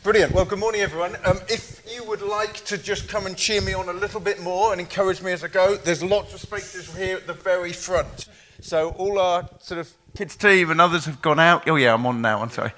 Brilliant. Well, good morning, everyone. If you would like to just come and cheer me on a little bit more and encourage me as I go, there's lots of spaces here at the very front. So all our sort of kids team and others have gone out. Oh yeah, I'm on now. I'm sorry.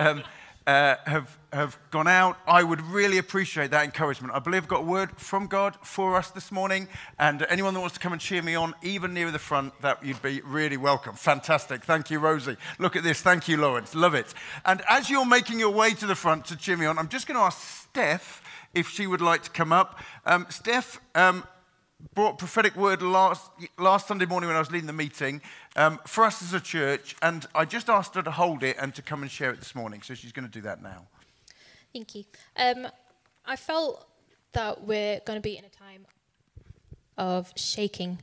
Have gone out. I would really appreciate that encouragement. I believe I've got a word from God for us this morning, and anyone that wants to come and cheer me on, even near the front, that you'd be really welcome. Fantastic. Thank you, Rosie. Look at this. Thank you, Lawrence. Love it. And as you're making your way to the front to cheer me on, I'm just going to ask Steph if she would like to come up. Steph brought prophetic word last Sunday morning when I was leading the meeting for us as a church, and I just asked her to hold it and to come and share it this morning, so she's going to do that now. Thank you. I felt that we're going to be in a time of shaking.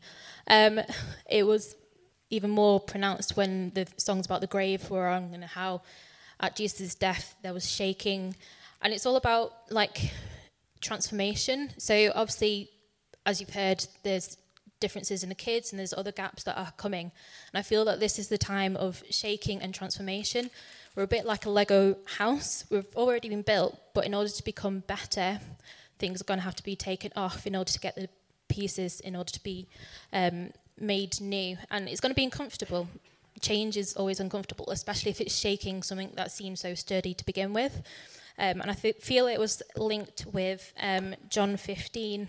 It was even more pronounced when the songs about the grave were on and how at Jesus' death there was shaking. And it's all about, like, transformation. So obviously, as you've heard, there's differences in the kids and there's other gaps that are coming. And I feel that this is the time of shaking and transformation. We're a bit like a Lego house. We've already been built, but in order to become better, things are going to have to be taken off in order to get the pieces, in order to be made new. And it's going to be uncomfortable. Change is always uncomfortable, especially if it's shaking something that seems so sturdy to begin with. And I feel it was linked with John 15,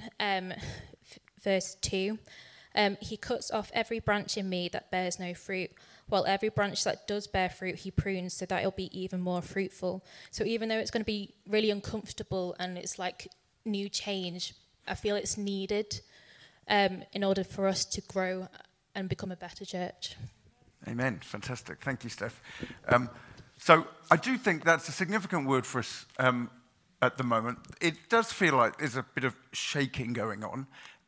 verse 2. He cuts off every branch in me that bears no fruit, while every branch that does bear fruit he prunes so that it'll be even more fruitful. So even though it's going to be really uncomfortable and it's like new change, I feel it's needed in order for us to grow and become a better church. Amen. Fantastic. Thank you, Steph. So I do think that's a significant word for us at the moment. It does feel like there's a bit of shaking going on.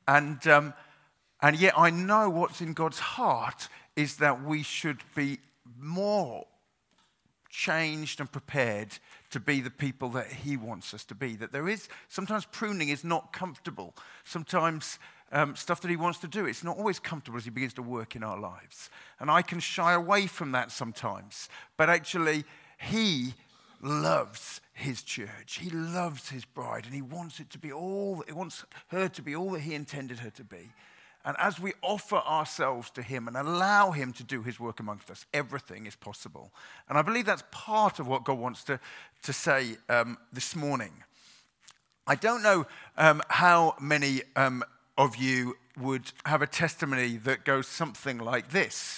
And yet I know what's in God's heart is that we should be more changed and prepared to be the people that he wants us to be. That there is, sometimes pruning is not comfortable. Sometimes stuff that he wants to do, it's not always comfortable as he begins to work in our lives. And I can shy away from that sometimes. But actually, he loves his church. He loves his bride, and he wants it to be he wants her to be all that he intended her to be. And as we offer ourselves to him and allow him to do his work amongst us, everything is possible. And I believe that's part of what God wants to say this morning. I don't know how many of you would have a testimony that goes something like this.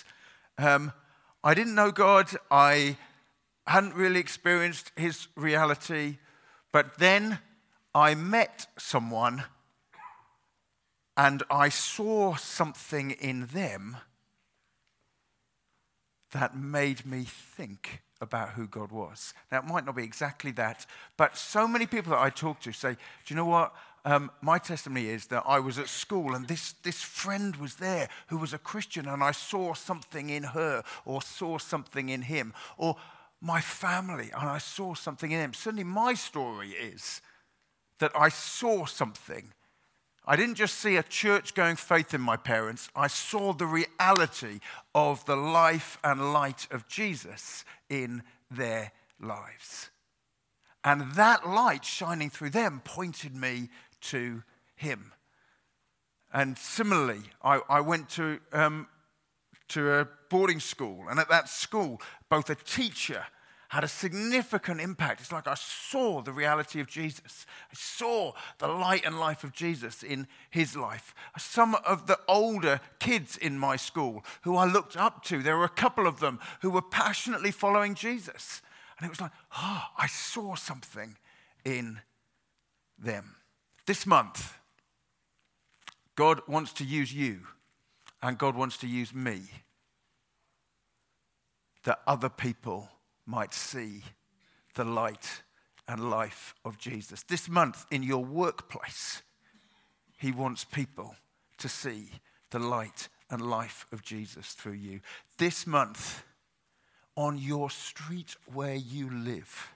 I didn't know God. I hadn't really experienced his reality. But then I met someone and I saw something in them that made me think about who God was. Now, it might not be exactly that, but so many people that I talk to say, do you know what? My testimony is that I was at school and this friend was there who was a Christian, and I saw something in her or saw something in him. Or my family, and I saw something in them. Certainly my story is that I saw something. I didn't just see a church-going faith in my parents. I saw the reality of the life and light of Jesus in their lives. And that light shining through them pointed me to him. And similarly, I went to a boarding school, and at that school, both a teacher had a significant impact. It's like I saw the reality of Jesus. I saw the light and life of Jesus in his life. Some of the older kids in my school who I looked up to, there were a couple of them who were passionately following Jesus. And it was like, I saw something in them. This month, God wants to use you and God wants to use me that other people might see the light and life of Jesus. This month in your workplace, he wants people to see the light and life of Jesus through you. This month, on your street where you live,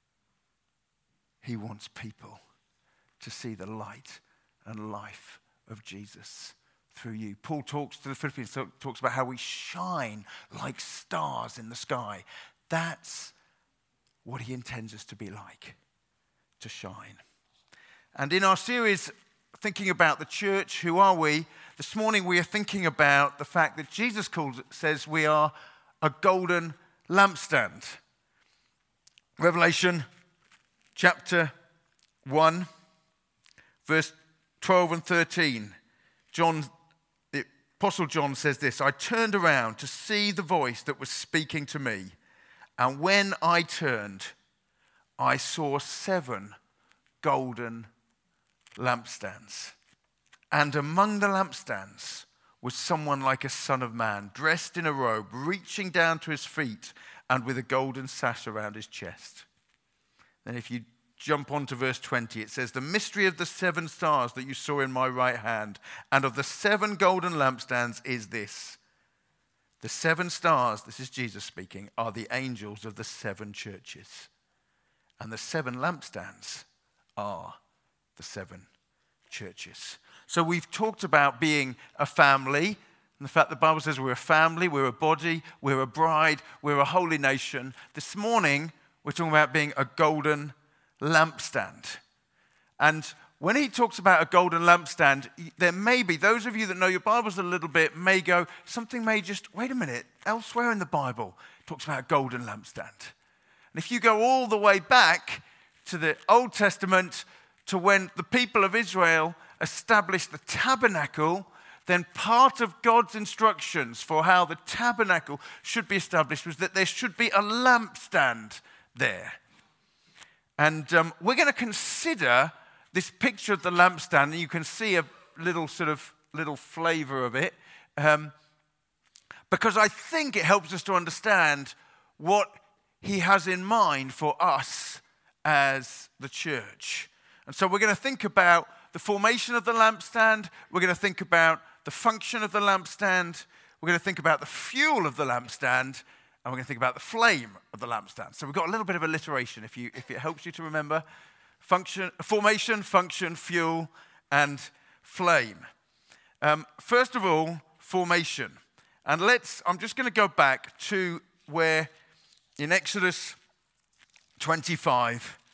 he wants people to see the light and life of Jesus through you. Paul talks to the Philippians, talks about how we shine like stars in the sky. That's what he intends us to be like. to shine. And in our series, thinking about the church, who are we? This morning we are thinking about the fact that Jesus says we are a golden lampstand. Revelation chapter 1, verse 12 and 13. The Apostle John says this, I turned around to see the voice that was speaking to me. And when I turned, I saw 7 golden lampstands. And among the lampstands was someone like a son of man, dressed in a robe, reaching down to his feet, and with a golden sash around his chest. Then if you jump on to verse 20, it says, the mystery of the 7 stars that you saw in my right hand, and of the 7 golden lampstands is this. The 7 stars, this is Jesus speaking, are the angels of the 7 churches. And the 7 lampstands are the 7 churches. So we've talked about being a family, and the fact the Bible says we're a family, we're a body, we're a bride, we're a holy nation. This morning, we're talking about being a golden lampstand. And when he talks about a golden lampstand, there may be, those of you that know your Bibles a little bit may go, something may just, wait a minute, elsewhere in the Bible, it talks about a golden lampstand. And if you go all the way back to the Old Testament, to when the people of Israel established the tabernacle, then part of God's instructions for how the tabernacle should be established was that there should be a lampstand there. And we're going to consider this picture of the lampstand, and you can see a little flavor of it, because I think it helps us to understand what he has in mind for us as the church. And so we're going to think about the formation of the lampstand. We're going to think about the function of the lampstand. We're going to think about the fuel of the lampstand. And we're going to think about the flame of the lampstand. So we've got a little bit of alliteration if it helps you to remember. Formation, function, fuel, and flame. First of all, formation. And I'm just going to go back to where in Exodus 25,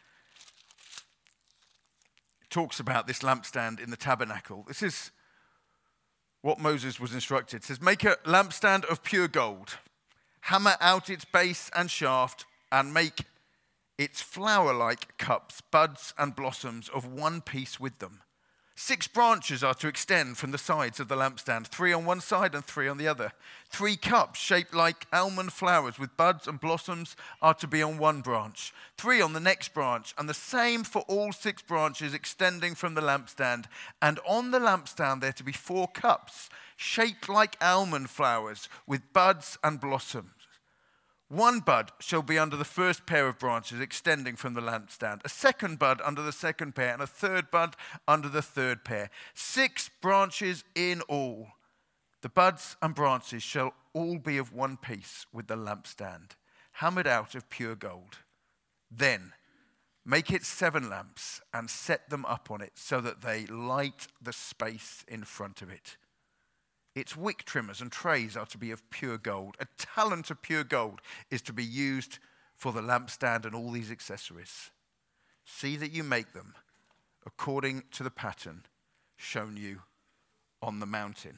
talks about this lampstand in the tabernacle. This is what Moses was instructed. It says, make a lampstand of pure gold, hammer out its base and shaft, and make its flower-like cups, buds and blossoms of one piece with them. 6 branches are to extend from the sides of the lampstand, 3 on one side and 3 on the other. 3 cups shaped like almond flowers with buds and blossoms are to be on one branch, 3 on the next branch, and the same for all 6 branches extending from the lampstand. And on the lampstand there are to be 4 cups shaped like almond flowers with buds and blossoms. 1 bud shall be under the first pair of branches extending from the lampstand, a 2nd bud under the 2nd pair, and a 3rd bud under the 3rd pair. 6 branches in all. The buds and branches shall all be of one piece with the lampstand, hammered out of pure gold. Then make it 7 lamps and set them up on it so that they light the space in front of it. Its wick trimmers and trays are to be of pure gold. A talent of pure gold is to be used for the lampstand and all these accessories. See that you make them according to the pattern shown you on the mountain.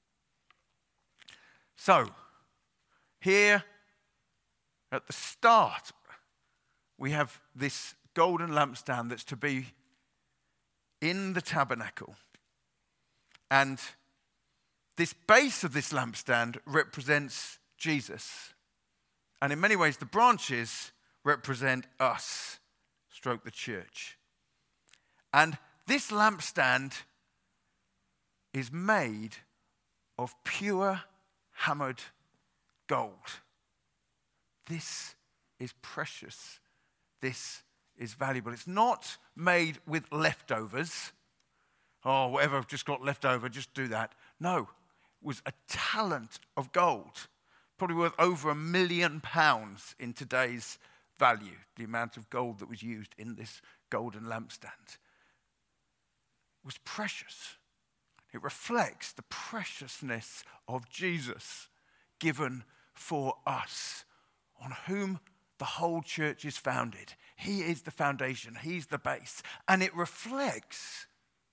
So, here at the start, we have this golden lampstand that's to be in the tabernacle. And this base of this lampstand represents Jesus. And in many ways, the branches represent us, stroke the church. And this lampstand is made of pure hammered gold. This is precious. This is valuable. It's not made with leftovers. Oh, whatever I've just got left over, just do that. No. Was a talent of gold, probably worth over £1 million in today's value, the amount of gold that was used in this golden lampstand. It was precious. It reflects the preciousness of Jesus given for us, on whom the whole church is founded. He is the foundation. He's the base. And it reflects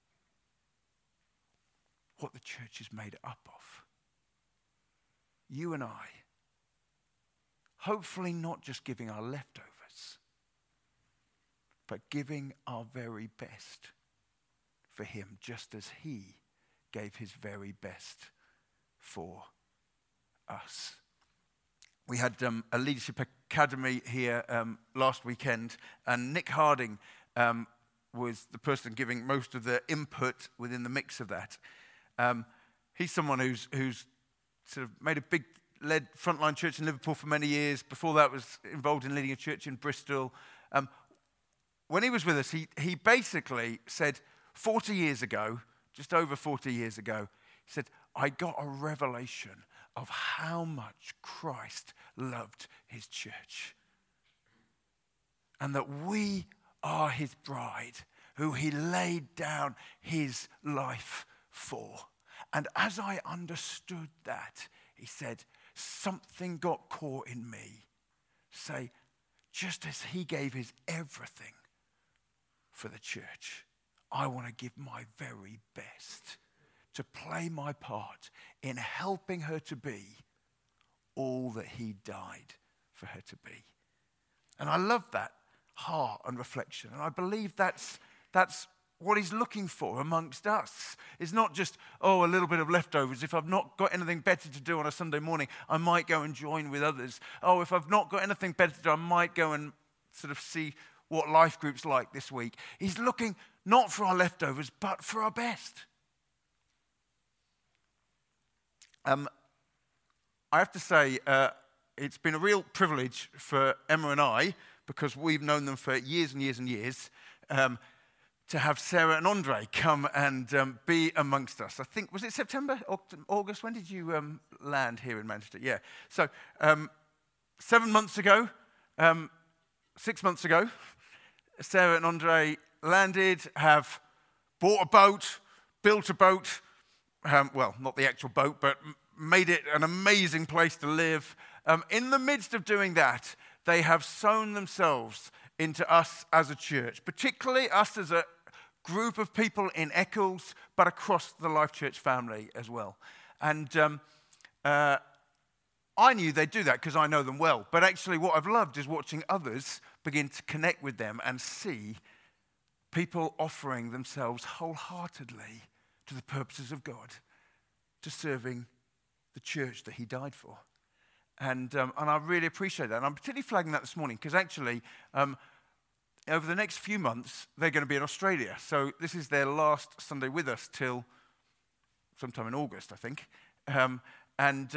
what the church is made up of. You and I, hopefully not just giving our leftovers, but giving our very best for him, just as he gave his very best for us. We had a leadership academy here last weekend, and Nick Harding was the person giving most of the input within the mix of that. He's someone who's sort of led Frontline Church in Liverpool for many years. Before that was involved in leading a church in Bristol. When he was with us, he basically said 40 years ago, just over 40 years ago, he said, I got a revelation of how much Christ loved his church. And that we are his bride, who he laid down his life for. And as I understood that, he said, something got caught in me. Say, just as he gave his everything for the church, I want to give my very best to play my part in helping her to be all that he died for her to be. And I love that heart and reflection. And I believe that's what he's looking for amongst us. It's not just, a little bit of leftovers. If I've not got anything better to do on a Sunday morning, I might go and join with others. If I've not got anything better to do, I might go and sort of see what life group's like this week. He's looking not for our leftovers, but for our best. I have to say, it's been a real privilege for Emma and I, because we've known them for years and years and years, to have Sarah and Andre come and be amongst us. I think, was it September, August? When did you land here in Manchester? Yeah. So 7 months ago, 6 months ago, Sarah and Andre landed, have bought a boat, built a boat, well, not the actual boat, but made it an amazing place to live. In the midst of doing that, they have sown themselves into us as a church, particularly us as a group of people in Eccles, but across the Life Church family as well. And I knew they'd do that because I know them well. But actually what I've loved is watching others begin to connect with them and see people offering themselves wholeheartedly to the purposes of God, to serving the church that he died for. And I really appreciate that. And I'm particularly flagging that this morning because actually over the next few months, they're going to be in Australia. So this is their last Sunday with us till sometime in August, I think. And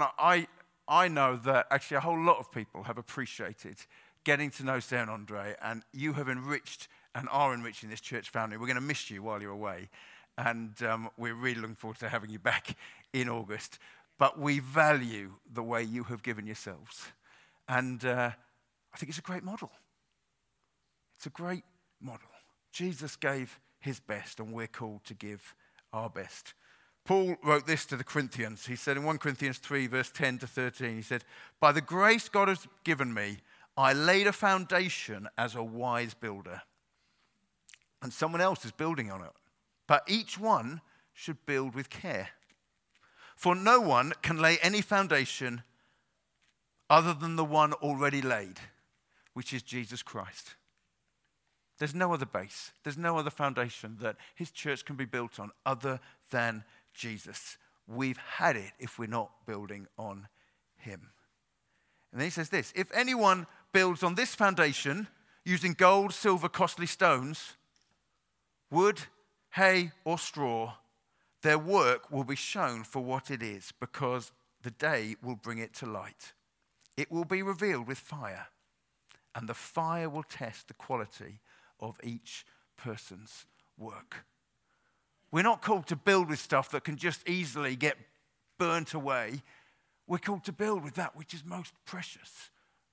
I know that actually a whole lot of people have appreciated getting to know Sarah and Andre, and you have enriched and are enriching this church family. We're going to miss you while you're away, and we're really looking forward to having you back in August. But we value the way you have given yourselves. And I think it's a great model. It's a great model. Jesus gave his best, and we're called to give our best. Paul wrote this to the Corinthians. He said in 1 Corinthians 3, verse 10 to 13, he said, by the grace God has given me, I laid a foundation as a wise builder. And someone else is building on it. But each one should build with care. For no one can lay any foundation other than the one already laid, which is Jesus Christ. There's no other base. There's no other foundation that his church can be built on other than Jesus. We've had it if we're not building on him. And then he says this, if anyone builds on this foundation using gold, silver, costly stones, wood, hay, or straw, their work will be shown for what it is, because the day will bring it to light. It will be revealed with fire, and the fire will test the quality of each person's work. We're not called to build with stuff that can just easily get burnt away. We're called to build with that which is most precious.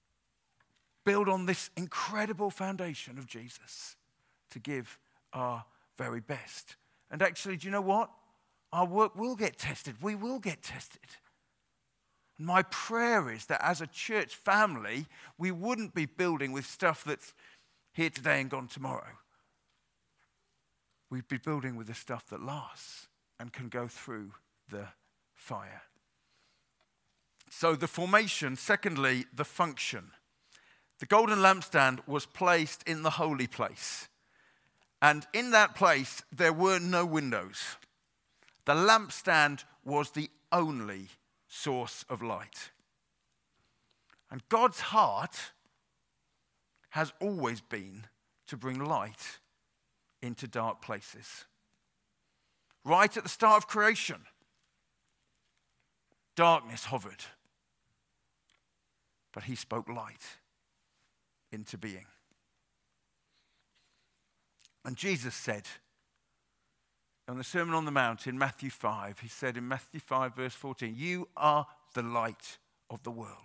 Build on this incredible foundation of Jesus to give our very best. And actually, do you know what? Our work will get tested. We will get tested. My prayer is that as a church family, we wouldn't be building with stuff that's here today and gone tomorrow. We'd be building with the stuff that lasts and can go through the fire. So the formation, secondly, the function. The golden lampstand was placed in the holy place. And in that place, there were no windows. The lampstand was the only source of light. And God's heart has always been to bring light into dark places. Right at the start of creation, darkness hovered. But he spoke light into being. And Jesus said, on the Sermon on the Mount in Matthew 5, he said in Matthew 5 verse 14, you are the light of the world.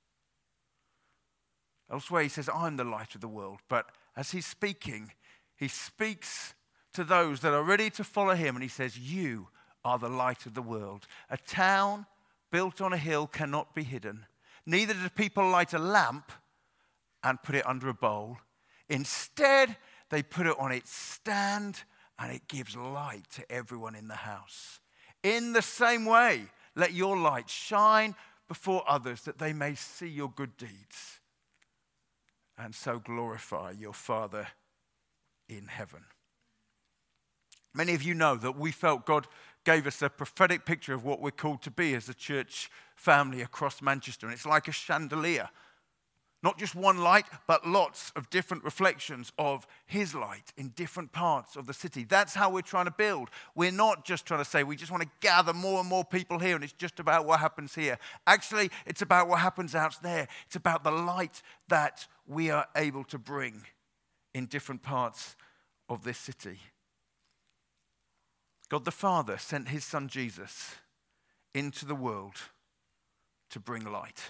Elsewhere he says, I'm the light of the world. But as he's speaking, he speaks to those that are ready to follow him, and he says, you are the light of the world. A town built on a hill cannot be hidden. Neither do people light a lamp and put it under a bowl. Instead, they put it on its stand, and it gives light to everyone in the house. In the same way, let your light shine before others, that they may see your good deeds and so glorify your Father in heaven. Many of you know that we felt God gave us a prophetic picture of what we're called to be as a church family across Manchester. And it's like a chandelier. Not just one light, but lots of different reflections of his light in different parts of the city. That's how we're trying to build. We're not just trying to say we just want to gather more and more people here and it's just about what happens here. Actually, it's about what happens out there. It's about the light that we are able to bring in different parts of this city. God the Father sent his son Jesus into the world to bring light.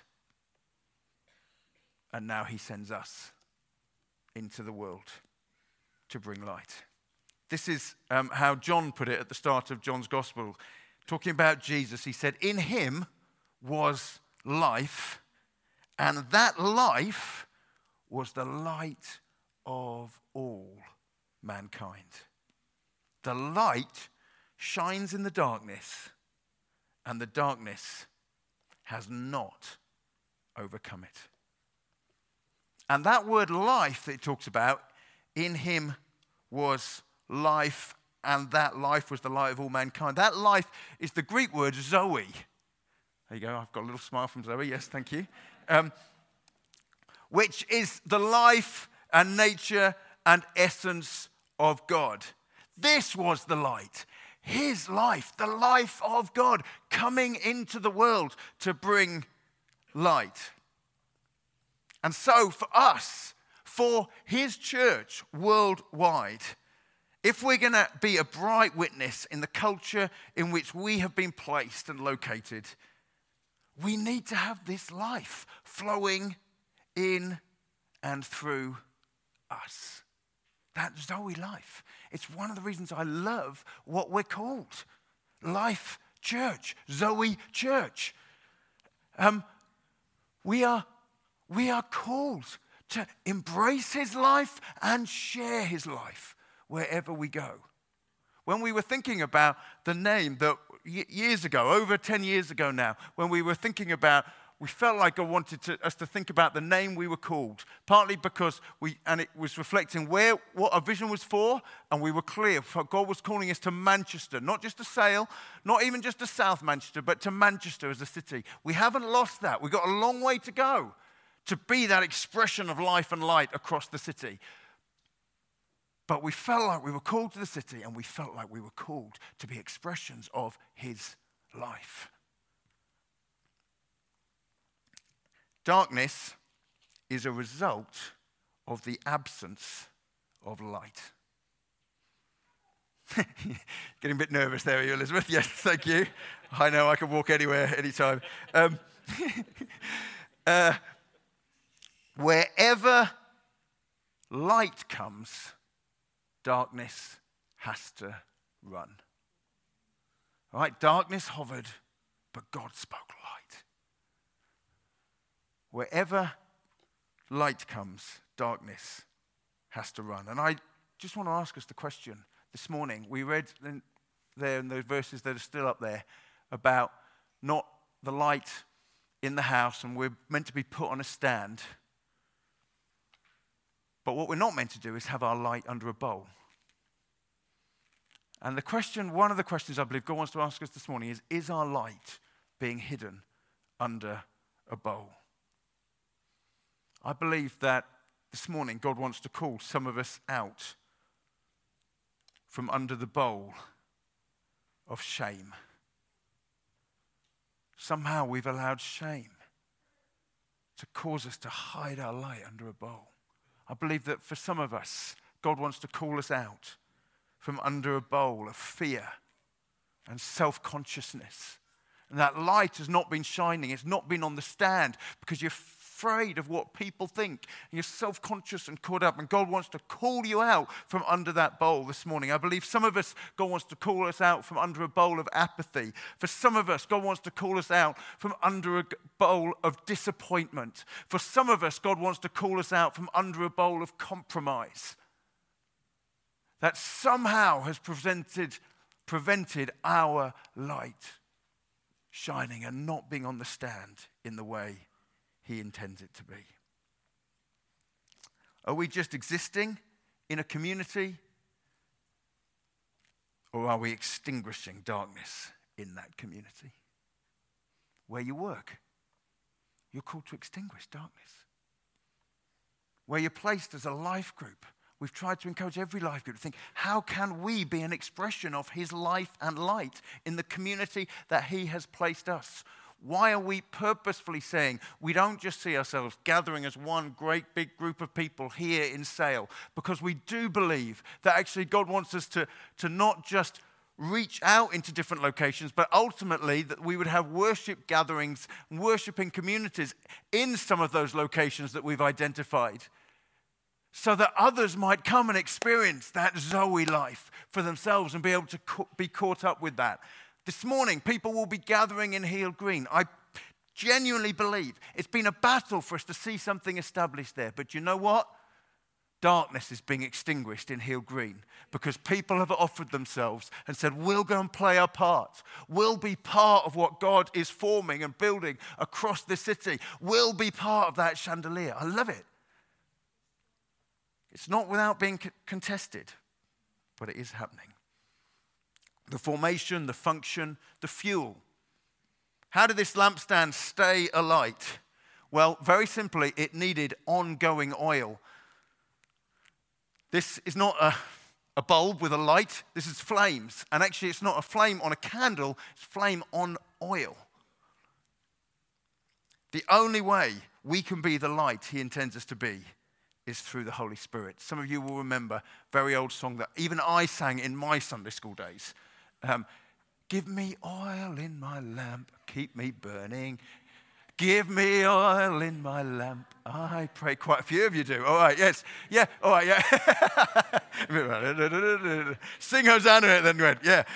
And now he sends us into the world to bring light. This is how John put it at the start of John's Gospel. Talking about Jesus, he said, in him was life, and that life was the light of all mankind. The light shines in the darkness, and the darkness has not overcome it. And that word life that it talks about, in him was life, and that life was the light of all mankind. That life is the Greek word Zoe. There you go, I've got a little smile from Zoe, yes, thank you. Which is the life and nature and essence of God. This was the light. His life, the life of God, coming into the world to bring light. And so for us, for his church worldwide, if we're going to be a bright witness in the culture in which we have been placed and located, we need to have this life flowing in and through us. That Zoe life. It's one of the reasons I love what we're called. Life Church, Zoe Church. We are called to embrace his life and share his life wherever we go. When we were thinking about the name that years ago, over 10 years ago now, when we were thinking about, we felt like God wanted us to think about the name we were called, partly because it was reflecting what our vision was for, and we were clear, God was calling us to Manchester, not just to Sale, not even just to South Manchester, but to Manchester as a city. We haven't lost that. We've got a long way to go to be that expression of life and light across the city. But we felt like we were called to the city, and we felt like we were called to be expressions of his life. Darkness is a result of the absence of light. Getting a bit nervous there, are you, Elizabeth? Yes, thank you. I know I can walk anywhere, anytime. Wherever light comes, darkness has to run. All right, darkness hovered, but God spoke light. Wherever light comes, darkness has to run. And I just want to ask us the question this morning. We read there in those verses that are still up there about not the light in the house, and we're meant to be put on a stand. But what we're not meant to do is have our light under a bowl. And one of the questions I believe God wants to ask us this morning is our light being hidden under a bowl? I believe that this morning God wants to call some of us out from under the bowl of shame. Somehow we've allowed shame to cause us to hide our light under a bowl. I believe that for some of us, God wants to call us out from under a bowl of fear and self-consciousness. And that light has not been shining. It's not been on the stand because you're afraid of what people think. And you're self-conscious and caught up. And God wants to call you out from under that bowl this morning. I believe some of us, God wants to call us out from under a bowl of apathy. For some of us, God wants to call us out from under a bowl of disappointment. For some of us, God wants to call us out from under a bowl of compromise that somehow has prevented our light shining and not being on the stand in the way He intends it to be. Are we just existing in a community, or are we extinguishing darkness in that community? Where you work, you're called to extinguish darkness. Where you're placed as a life group, we've tried to encourage every life group to think, how can we be an expression of His life and light in the community that He has placed us? Why are we purposefully saying we don't just see ourselves gathering as one great big group of people here in Sale? Because we do believe that actually God wants us to not just reach out into different locations, but ultimately that we would have worship gatherings, worshiping communities in some of those locations that we've identified, so that others might come and experience that Zoe life for themselves and be able to be caught up with that. This morning, people will be gathering in Heel Green. I genuinely believe it's been a battle for us to see something established there. But you know what? Darkness is being extinguished in Heel Green because people have offered themselves and said, we'll go and play our part. We'll be part of what God is forming and building across the city. We'll be part of that chandelier. I love it. It's not without being contested, but it is happening. The formation, the function, the fuel. How did this lampstand stay alight? Well, very simply, it needed ongoing oil. This is not a bulb with a light. This is flames. And actually, it's not a flame on a candle. It's flame on oil. The only way we can be the light He intends us to be is through the Holy Spirit. Some of you will remember a very old song that even I sang in my Sunday school days. Give me oil in my lamp, keep me burning. Give me oil in my lamp, I pray. Quite a few of you do. All right, yes. Yeah, all right, yeah. Sing Hosanna and then went, yeah.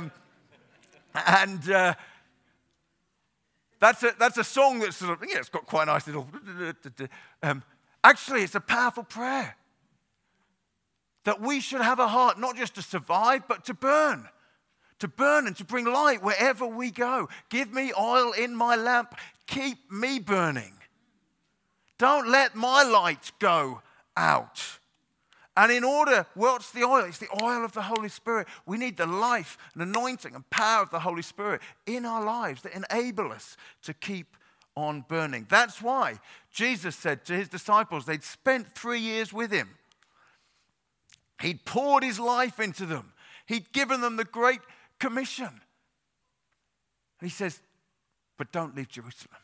That's a song that's sort of, yeah, it's got quite a nice little... Actually, it's a powerful prayer. That we should have a heart not just to survive, but to burn. To burn and to bring light wherever we go. Give me oil in my lamp. Keep me burning. Don't let my light go out. And in order, what's the oil? It's the oil of the Holy Spirit. We need the life and anointing and power of the Holy Spirit in our lives that enable us to keep on burning. That's why Jesus said to His disciples, they'd spent 3 years with Him. He'd poured His life into them. He'd given them the Great Commission. And He says, but don't leave Jerusalem.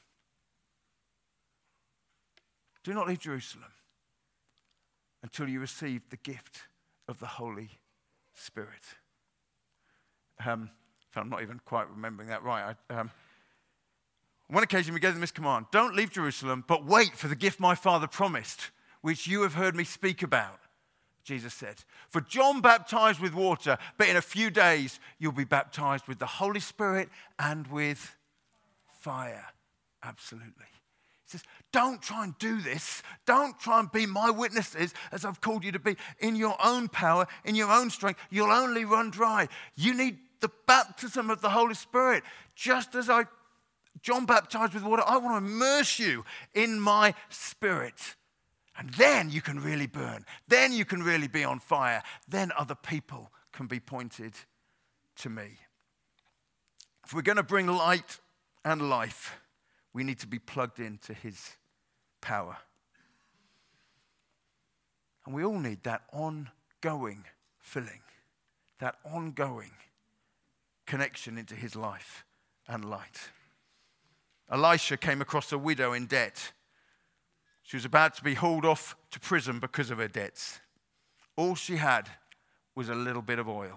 Do not leave Jerusalem until you receive the gift of the Holy Spirit. I'm not even quite remembering that right. On one occasion, we gave them this command: don't leave Jerusalem, but wait for the gift my Father promised, which you have heard me speak about. Jesus said, for John baptized with water, but in a few days you'll be baptized with the Holy Spirit and with fire. Absolutely. He says, don't try and do this. Don't try and be my witnesses as I've called you to be. In your own power, in your own strength, you'll only run dry. You need the baptism of the Holy Spirit. Just as John baptized with water, I want to immerse you in my Spirit. And then you can really burn. Then you can really be on fire. Then other people can be pointed to me. If we're going to bring light and life, we need to be plugged into his power. And we all need that ongoing filling, that ongoing connection into his life and light. Elisha came across a widow in debt. She was about to be hauled off to prison because of her debts. All she had was a little bit of oil.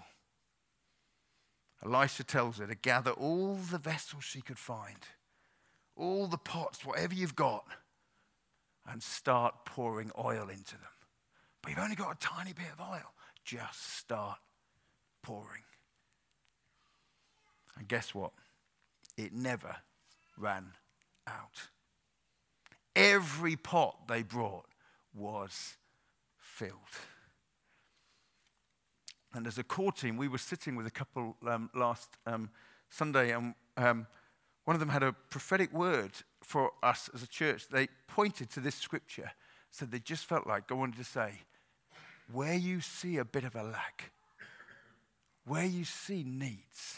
Elisha tells her to gather all the vessels she could find, all the pots, whatever you've got, and start pouring oil into them. But you've only got a tiny bit of oil. Just start pouring. And guess what? It never ran out. Every pot they brought was filled. And as a core team, we were sitting with a couple last Sunday, and one of them had a prophetic word for us as a church. They pointed to this scripture, said they just felt like God wanted to say, where you see a bit of a lack, where you see needs,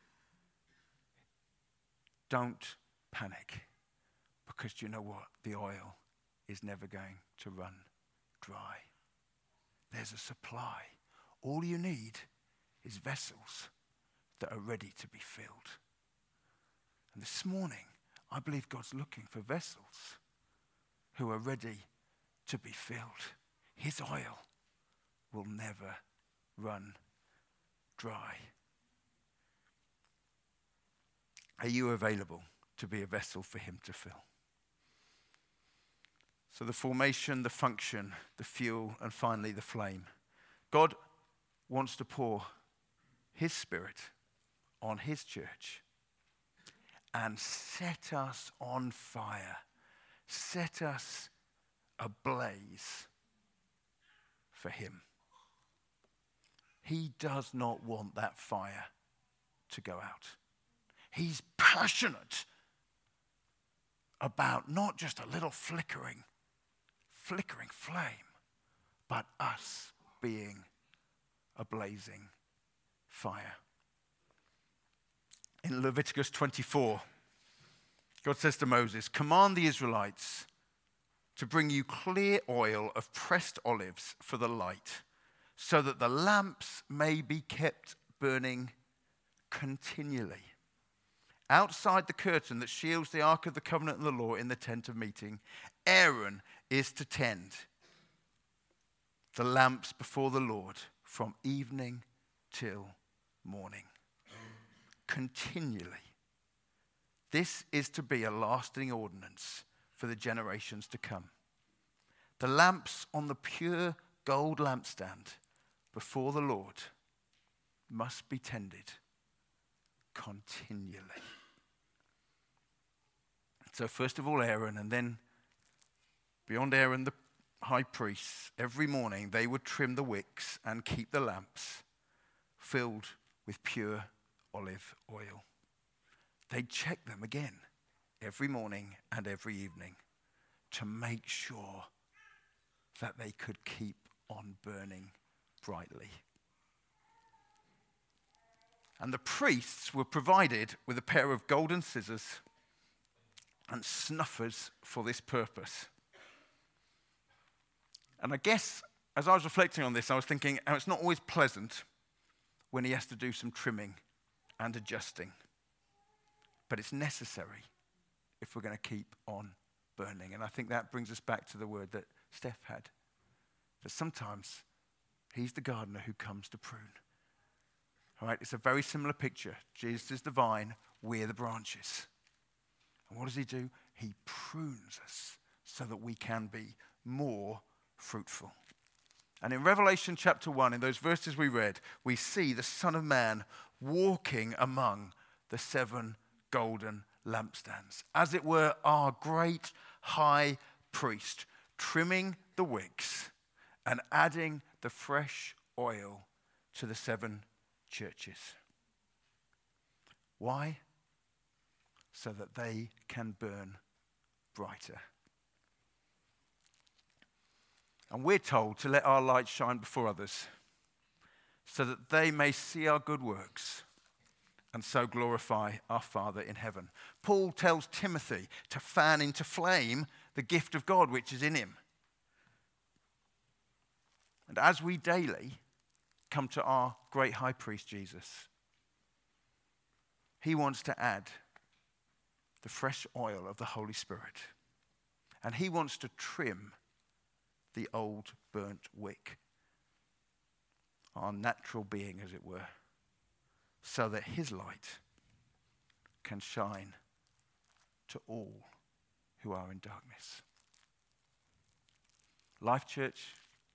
don't panic, because you know what? The oil is never going to run dry. There's a supply. All you need is vessels that are ready to be filled. And this morning, I believe God's looking for vessels who are ready to be filled. His oil will never run dry. Are you available to be a vessel for him to fill? So the formation, the function, the fuel, and finally the flame. God wants to pour his Spirit on his church and set us on fire, set us ablaze for him. He does not want that fire to go out. He's passionate about not just a little flickering flame, but us being a blazing fire. In Leviticus 24, God says to Moses, command the Israelites to bring you clear oil of pressed olives for the light, so that the lamps may be kept burning continually. Outside the curtain that shields the Ark of the Covenant and the law in the tent of meeting, Aaron is to tend the lamps before the Lord from evening till morning. Continually. This is to be a lasting ordinance for the generations to come. The lamps on the pure gold lampstand before the Lord must be tended continually. So first of all Aaron, and then beyond Aaron the high priest, every morning they would trim the wicks and keep the lamps filled with pure olive oil. They'd check them again every morning and every evening to make sure that they could keep on burning brightly. And the priests were provided with a pair of golden scissors and snuffers for this purpose. And I guess as I was reflecting on this, I was thinking how it's not always pleasant when he has to do some trimming and adjusting. But it's necessary if we're going to keep on burning. And I think that brings us back to the word that Steph had. That sometimes he's the gardener who comes to prune. All right, it's a very similar picture. Jesus is the vine, we're the branches. And what does he do? He prunes us so that we can be more fruitful. And in Revelation chapter 1, in those verses we read, we see the Son of Man walking among the 7 golden lampstands. As it were, our great high priest, trimming the wicks and adding the fresh oil to the 7 churches. Why? So that they can burn brighter. And we're told to let our light shine before others so that they may see our good works and so glorify our Father in heaven. Paul tells Timothy to fan into flame the gift of God which is in him. And as we daily come to our great high priest Jesus, he wants to add the fresh oil of the Holy Spirit. And he wants to trim the old burnt wick, our natural being, as it were, so that his light can shine to all who are in darkness. Life Church,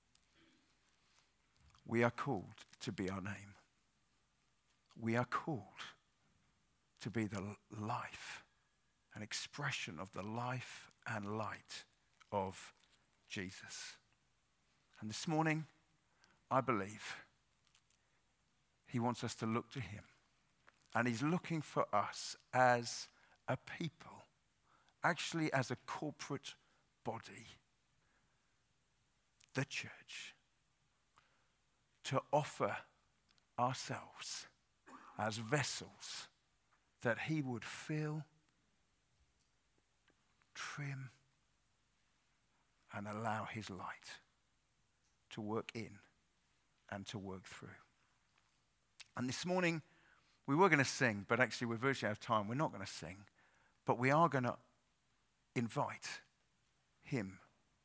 we are called to be our name. We are called to be the life, an expression of the life and light of Jesus. And this morning, I believe he wants us to look to him. And he's looking for us as a people, actually as a corporate body, the church, to offer ourselves as vessels that he would fill, trim, and allow his light to work in and to work through. And this morning, we were going to sing, but actually we're virtually out of time. We're not going to sing, but we are going to invite him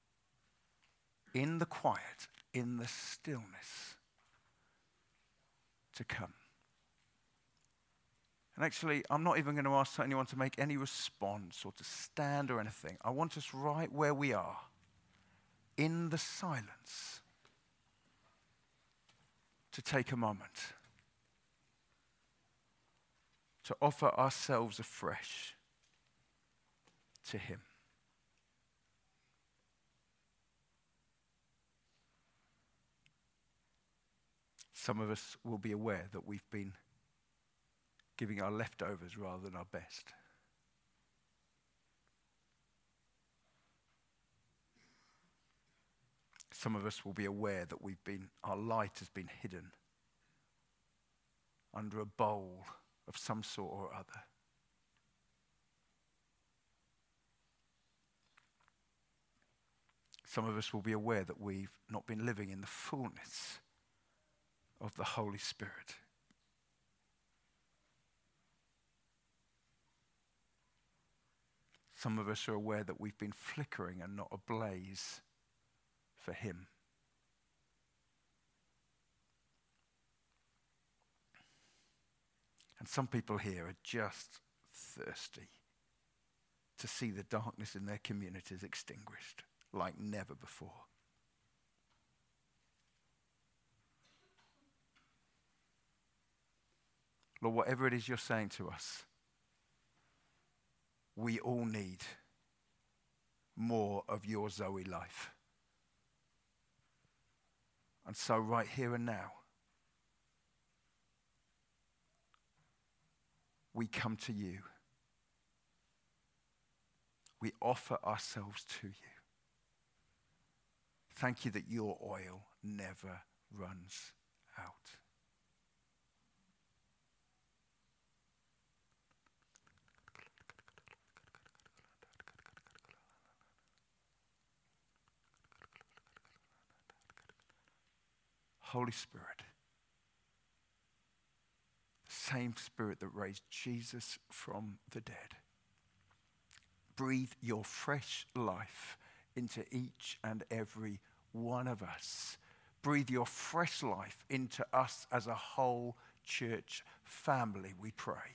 in the quiet, in the stillness, to come. And actually, I'm not even going to ask anyone to make any response or to stand or anything. I want us right where we are, in the silence, to take a moment to offer ourselves afresh to him. Some of us will be aware that we've been giving our leftovers rather than our best. Some of us will be aware that our light has been hidden under a bowl of some sort or other. Some of us will be aware that we've not been living in the fullness of the Holy Spirit. Some of us are aware that we've been flickering and not ablaze for him. And some people here are just thirsty to see the darkness in their communities extinguished like never before. Lord, whatever it is you're saying to us, we all need more of your Zoe life. And so right here and now, we come to you. We offer ourselves to you. Thank you that your oil never runs out. Holy Spirit, the same Spirit that raised Jesus from the dead, breathe your fresh life into each and every one of us. Breathe your fresh life into us as a whole church family, we pray.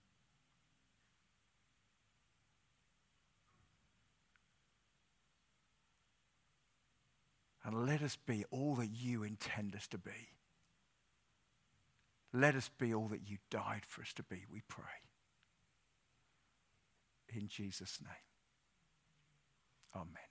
And let us be all that you intend us to be. Let us be all that you died for us to be, we pray. In Jesus' name. Amen.